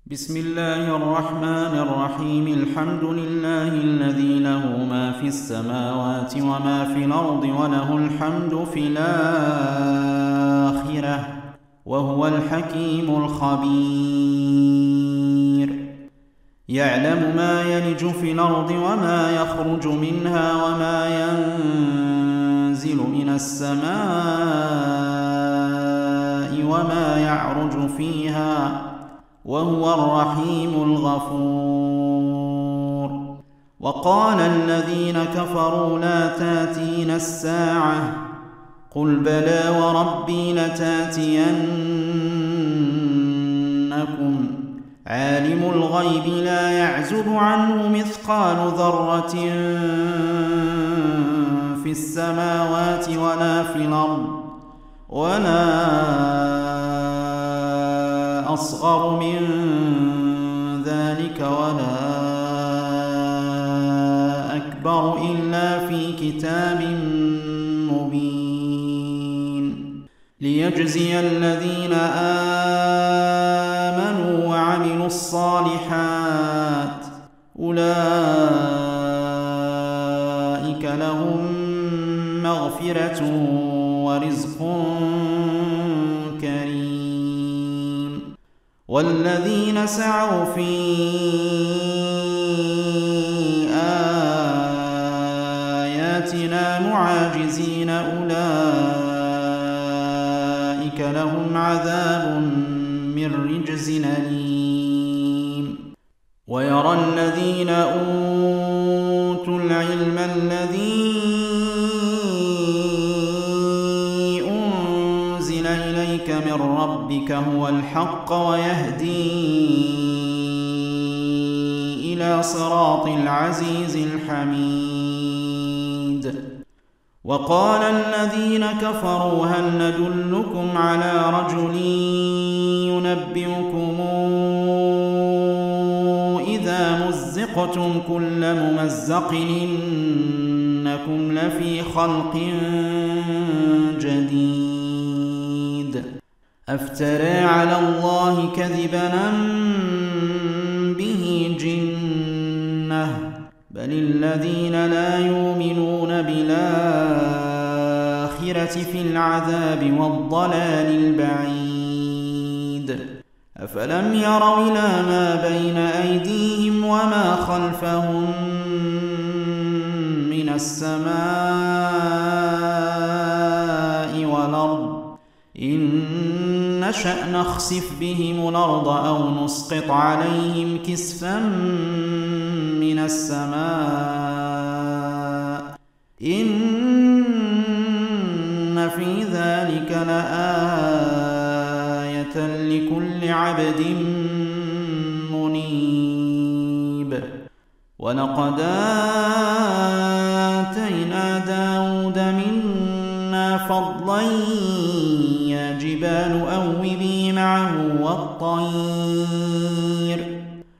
بسم الله الرحمن الرحيم. الحمد لله الذي له ما في السماوات وما في الأرض وله الحمد في الآخرة وهو الحكيم الخبير. يعلم ما يلج في الأرض وما يخرج منها وما ينزل من السماء وما يعرج فيها وهو الرحيم الغفور. وقال الذين كفروا لا تاتينا الساعة قل بلى وربي لتاتينكم عالم الغيب لا يعزب عنه مثقال ذرة في السماوات ولا في الأرض ولا أصغر من ذلك ولا أكبر إلا في كتاب مبين ليجزي الذين آمنوا وعملوا الصالحات أولئك لهم مغفرة ورزق كريم. والذين سعوا في آياتنا معاجزين أولئك لهم عذاب من رجز أليم. ويرى الذين أوتوا العلم الذي أنزل إليك من ربك هو الحق ويهدي إلى صراط العزيز الحميد. وقال الذين كفروا هل ندلكم على رجل ينبئكم إذا مزقتم كل ممزق إنكم لفي خلق جديد أفترى على الله كذبا به جنة بل الذين لا يؤمنون بالآخرة في العذاب والضلال البعيد. أفلم يروا إلى ما بين أيديهم وما خلفهم من السماء والأرض إن نشأ نخسف بهم الأرض أو نسقط عليهم كسفا من السماء إن في ذلك لآية لكل عبد منيب. ولقد آتينا داود منا فضلا يا جبال أوبي معه والطير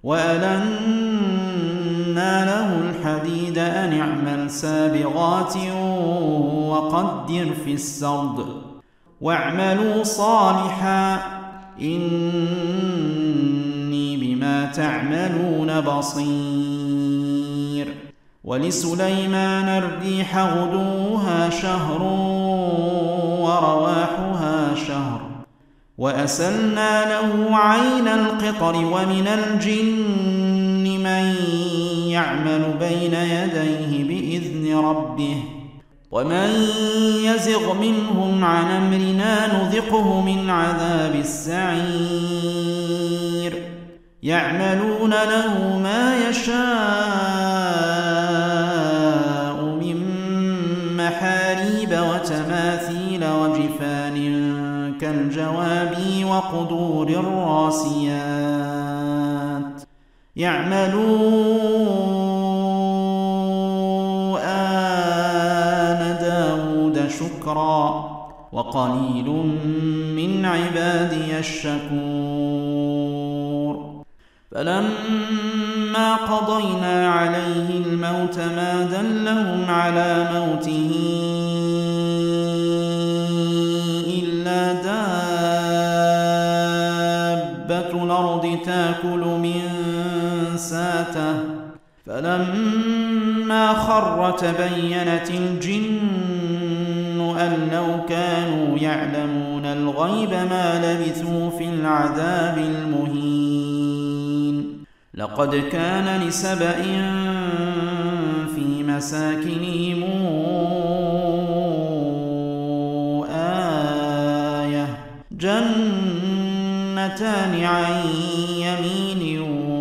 وألنا له الحديد أن اعمل سابغات وقدر في السرد واعملوا صالحا إني بما تعملون بصير. ولسليمان الريح غدوها شهر ورواحها شهر وأسلنا له عين القطر ومن الجن من يعمل بين يديه بإذن ربه ومن يزغ منهم عن أمرنا نذقه من عذاب السعير. يعملون له ما يشاء من محاريب وتماثيل وجفان كالجواب وقدور الراسيات. يعملوا آل داود شكرا وقليل من عبادي الشكور. فلما قضينا عليه الموت ما دلهم على موته إلا دابة دابة الأرض تأكل من ساته فلما خر تبينت الجن أن لو كانوا يعلمون الغيب ما لبثوا في العذاب المهين. لقد كان لسبإ في مساكنهم آية جنتان عن يمين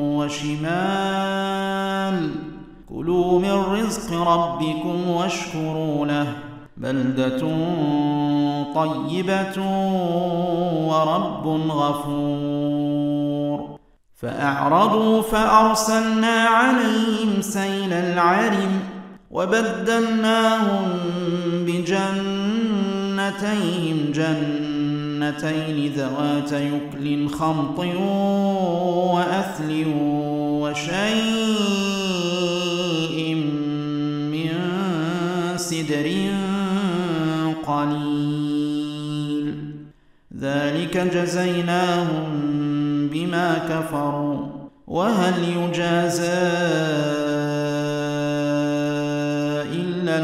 وشمال كلوا من رزق ربكم واشكروا له بلدة طيبة ورب غفور. فأعرضوا فأرسلنا عليهم سيل العرم وبدلناهم بجنتيهم جنتين ذوات يكل خمط وأثل وشيء من سدر قليل ذلك جزيناهم بما كفروا وهل يجازى إلا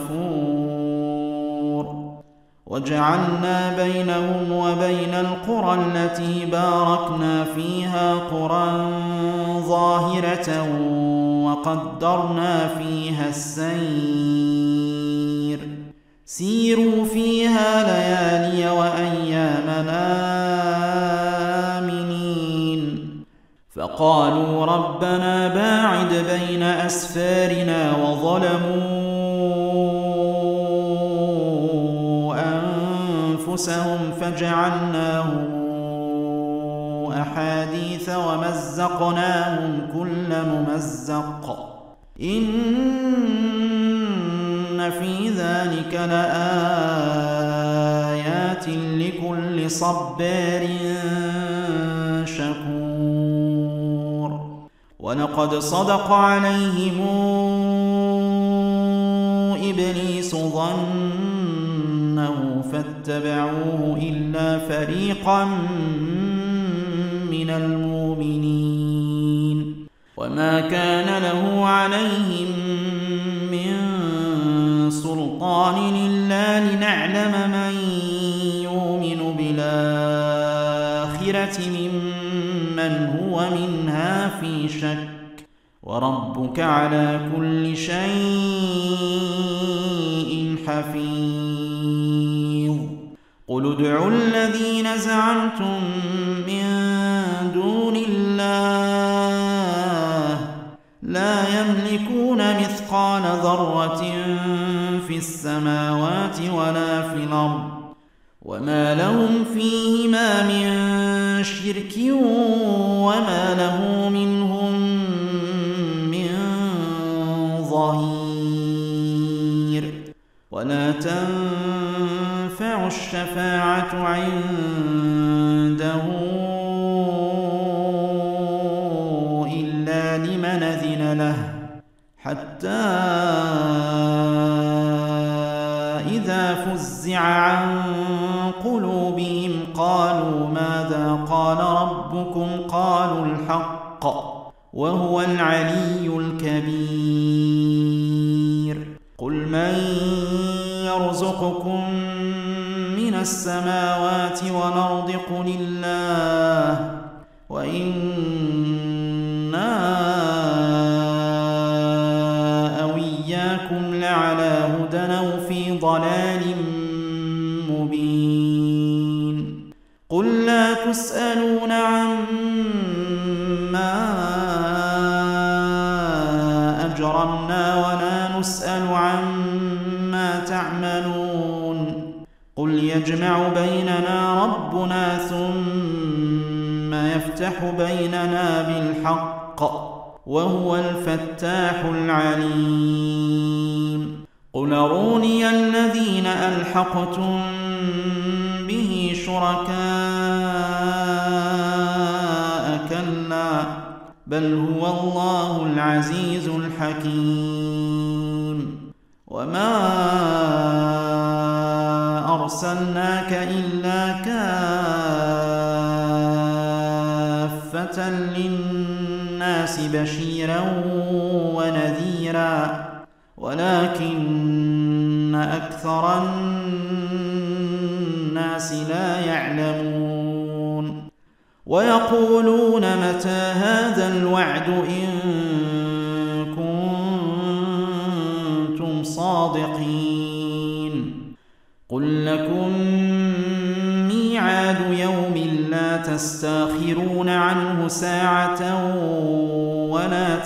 الكفور. وجعلنا بينهم وبين القرى التي باركنا فيها قرى ظاهرة وقدرنا فيها السير سيروا فيها ليالي وأيامنا آمنين. فقالوا ربنا باعد بين أسفارنا وظلموا أنفسهم فجعلناهم أحاديث ومزقناهم كل ممزق إن في ذلك لآيات لكل صبار شكور. ولقد صدق عليهم إبليس ظنه فاتبعوه إلا فريقا من المؤمنين وما كان له عليهم من سلطان إلا لنعلم من يؤمن بالآخرة ممن هو منها في شك وربك على كل شيء حفيظ. قل ادعوا الذين زعمتم من دون الله لا يملكون مثقال ذرة في السماوات ولا في الأرض وما لهم فيهما من شرك وما له منهم من ظهير. ولا تنفع الشفاعة عنده إلا لمن أذن له حتى إذا فزع عن قلوبهم قالوا ماذا قال ربكم قالوا الحق وهو العلي الكبير. قل من يرزقكم من السماوات والأرض قل الله وإنا أو إياكم لعلى هدى أو في ضلال مبين. قل لا تسألون عما أجرمنا ولا نسأل عما تعملون. قل يجمع بيننا ربنا ثم يفتح بيننا بالحق وهو الفتاح العليم. قل أروني الذين ألحقتم به شركاء كلا بل هو الله العزيز الحكيم. وما أرسلناك إلا كافة للناس بشيرا ونذيرا ولكن أكثر الناس لا يعلمون ويقولون متى هذا الوعد إن كنتم صادقين قل لكم ميعاد يوم لا تستاخرون عنه ساعة ولا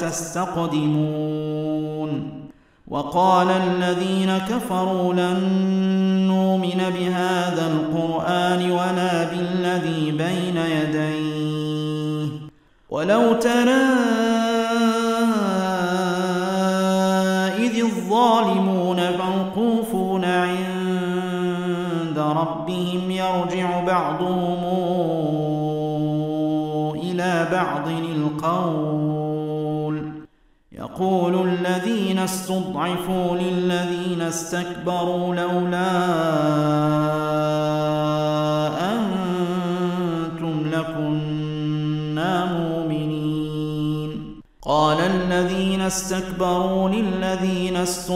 تستقدمون وقال الذين كفروا لن نؤمن بهذا القرآن ولا بالذي بين يديه ولو ترى إذ الظالمون موقوفون عند ربهم يرجع بعضهم إلى بعض القول يقول الذين استضعفوا للذين استكبروا لولا أنتم لكنا مؤمنين قال الذين استكبروا للذين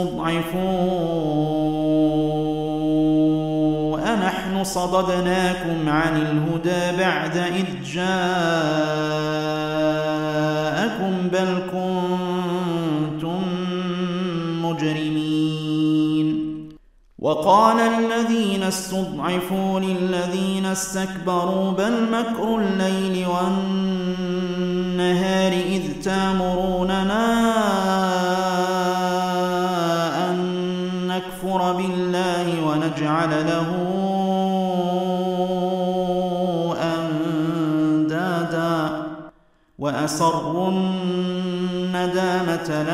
استضعفوا أنحن صددناكم عن الهدى بعد إذ جاءكم بل كنتم مجرمين وقال الذين استضعفوا للذين استكبروا بل مكر الليل والنهار إذ تأمروننا أن نكفر بالله ونجعل له أندادا وأسروا الندامة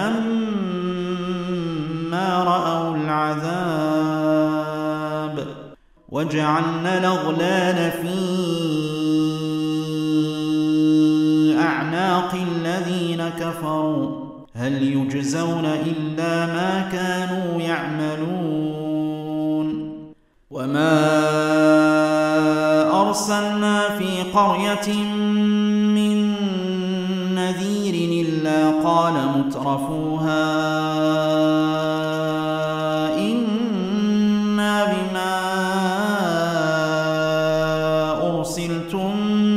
لما رأوا العذاب وجعلنا الأغلال في أعناق الذين كفروا هل يجزون إلا ما كانوا يعملون وما أرسلنا في قرية من نذير إلا قال مترفوها إنا بما أرسلتم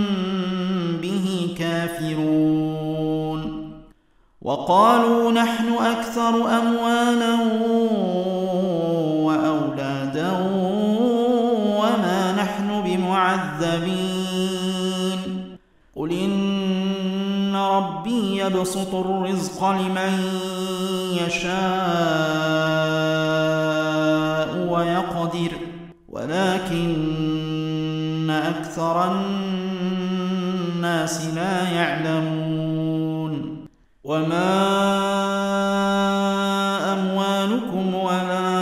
به كافرون وقالوا نحن أكثر أموالا وأولادا وما نحن بمعذبين قل إن ربي يبسط الرزق لمن يشاء ويقدر ولكن أكثر الناس لا يعلمون وما أموالكم ولا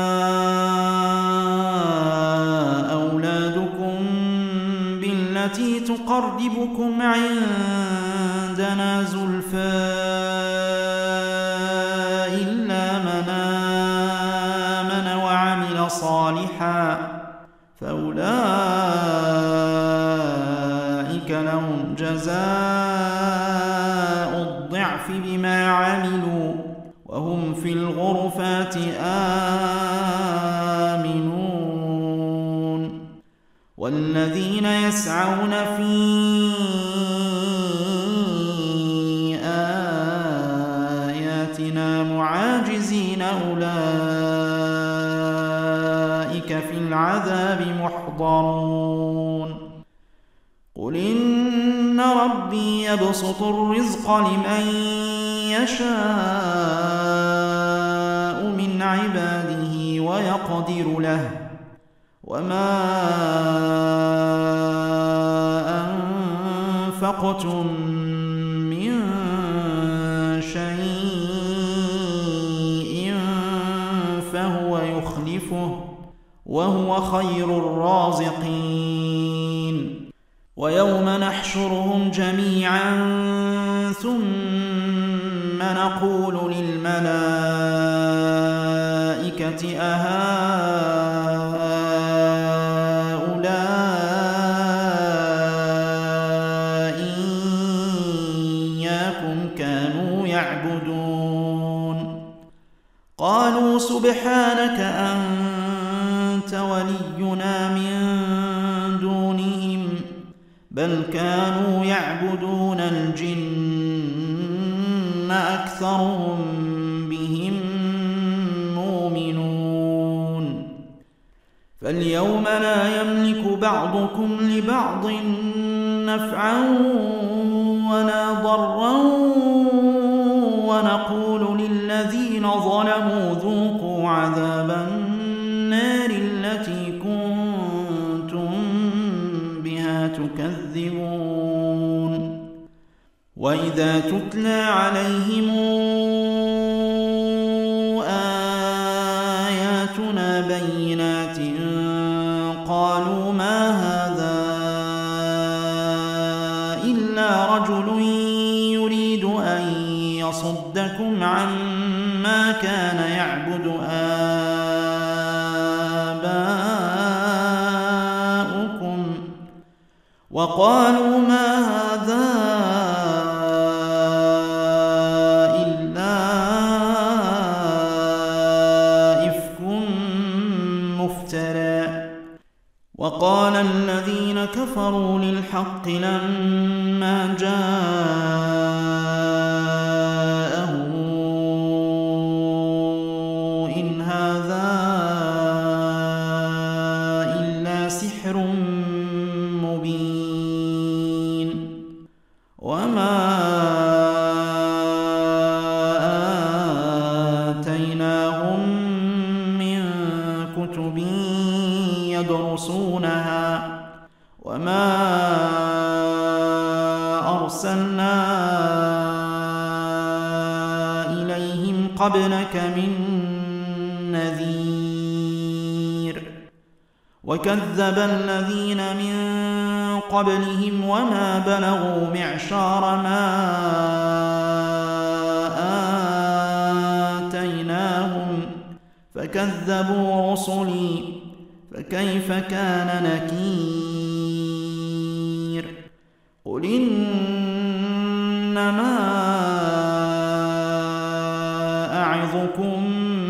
أولادكم بالتي تقربكم عندنا زلفى إلا من آمن وعمل صالحا فأولئك لهم جزاء الضعف بما عملوا وهم في الغرفات آمنون والذين يسعون في آياتنا معاجزين أولئك في العذاب محضرون قل إن ربي يبسط الرزق لمن يشاء من عباده ويقدر له وما أنفقتم من شيء فهو يخلفه وهو خير الرازقين ويوم نحشرهم جميعا ثم نقول للملائكة أهؤلاء يعبدون قالوا سبحانك أنت ولينا من دونهم بل كانوا يعبدون الجن أكثرهم بهم مؤمنون فاليوم لا يملك بعضكم لبعض نفعا ولا ضرا ونقول للذين ظلموا ذوقوا عذاب النار التي كنتم بها تكذبون وإذا تتلى عليهم آياتنا بينات قالوا ما هذا إلا رجل يريد أن يصدكم عما كان يعبد آباؤكم وقالوا ما هذا إلا إفك مفترى وقال الذين كفروا للحق لما جاءهم إن هذا إلا سحر مبين وما آتيناهم من كتب يدرسونها وما أرسلنا إليهم قبلك من نذير وكذب الذين من قبلهم وما بلغوا معشار ما آتيناهم فكذبوا رسلي فكيف كان نكير قل إنما أعظكم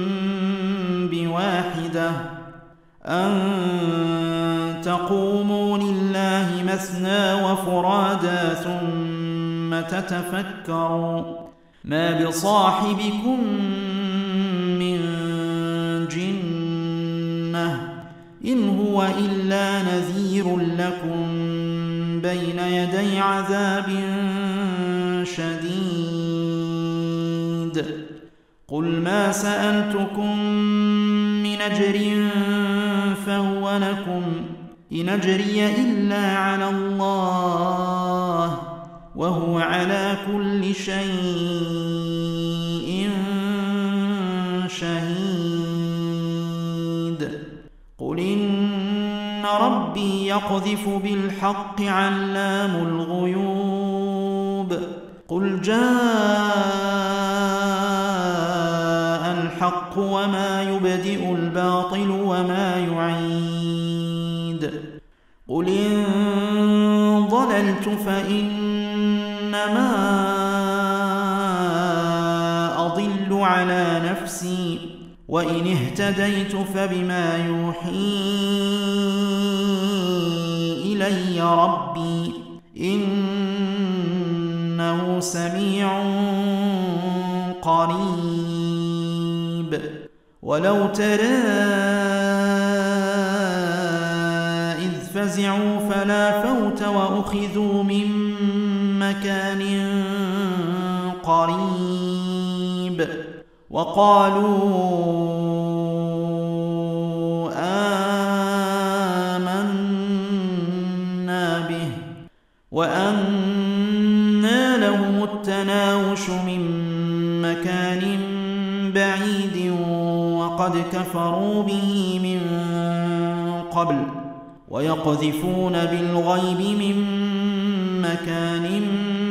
بواحدة أن تقوموا لله مثنى وفرادا ثم تتفكروا ما بصاحبكم من جنة إن هو إلا نذير لكم بين يدي عذاب شديد قل ما سألتكم من أجر فهو لكم إن أجري إلا على الله وهو على كل شيء شهيد قل إن ربي يقذف بالحق علام الغيوب قل جاء الحق وما يبدئ الباطل وما يعيد قل إن ضللت فإنما أضل على نفسي وإن اهتديت فبما يوحي إلي ربي إنه سميع قريب ولو ترى إذ فزعوا فلا فوت وأخذوا من مكان قريب وقالوا آمنا به وأنى لهم التناوش من مكان بعيد وقد كفروا به من قبل ويقذفون بالغيب من مكان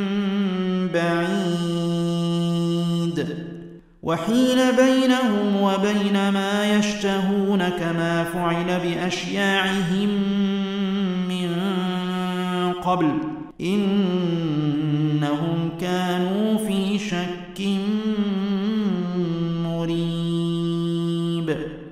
بعيد وحيل بينهم وبين ما يشتهون كما فعل بأشياعهم من قبل إنهم كانوا في شك مريب.